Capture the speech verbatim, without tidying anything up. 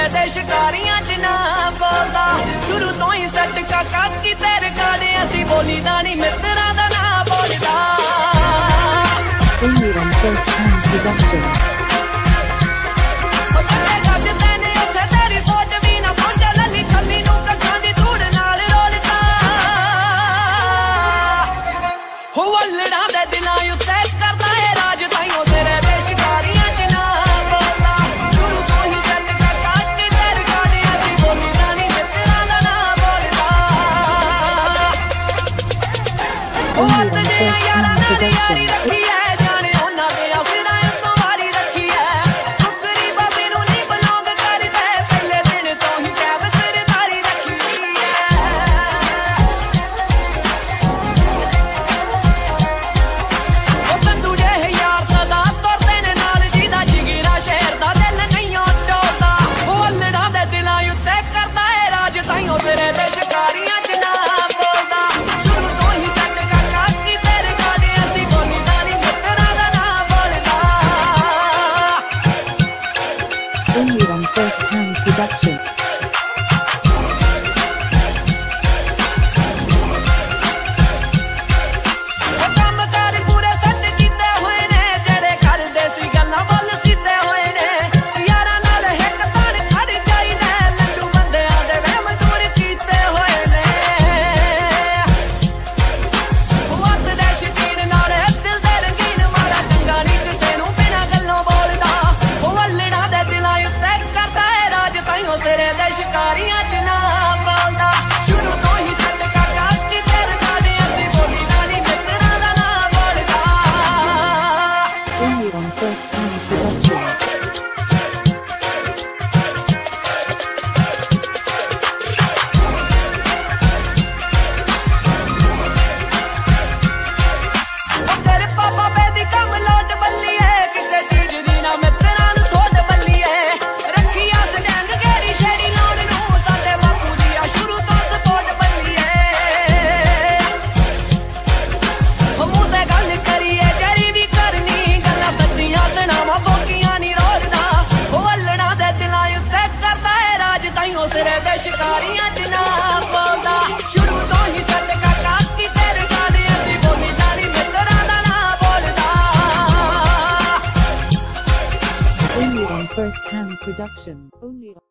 ਦੇ ਸ਼ਿਕਾਰੀਆਂ ਚ ਨਾ ਬੋਲਦਾ ਸ਼ੁਰੂ ਤੋਂ ਹੀ ਸੱਟ ਕਾਕਾ ਕੀ ਤੇਰੇ ਕਾੜੇ ਅਸੀਂ ਬੋਲੀ ਦਾ ਨਹੀਂ ਮਿੱਤਰਾਂ ਦਾ ਨਾ ਬੋਲਦਾ Only on First Hand Production Only on First Hand Production Only on First Hand Production ਤੇਰੇ ਦੇ ਸ਼ਿਕਾਰੀਆਂ ਚ ਨਾ ਬੋਲਦਾ ਸ਼ੁਰੂ ਤੋਂ ਹੀ ਸੱਟ ਕਾਕਾ ਕੀ ਤੇਰੇ ਕਾੜੇ ਅਸੀਂ ਬੋਲੀ ਦਾ ਨਹੀਂ ਮਿੱਤਰਾਂ ਦਾ ਨਾ ਬੋਲਦਾ Only on First Hand Production ਤੇਰੇ ਦੇ ਸ਼ਿਕਾਰੀਆਂ ਚ ਨਾ ਬੋਲਦਾ ਸ਼ੁਰੂ ਤੋਂ ਹੀ ਸੱਟ ਕਾਕਾ ਕੀ ਤੇਰੇ ਕਾੜੇ ਅਸੀਂ ਬੋਲੀ ਦਾ ਨਹੀਂ ਮਿੱਤਰਾਂ ਦਾ ਨਾ ਬੋਲਦਾ Only on First Hand Production Only on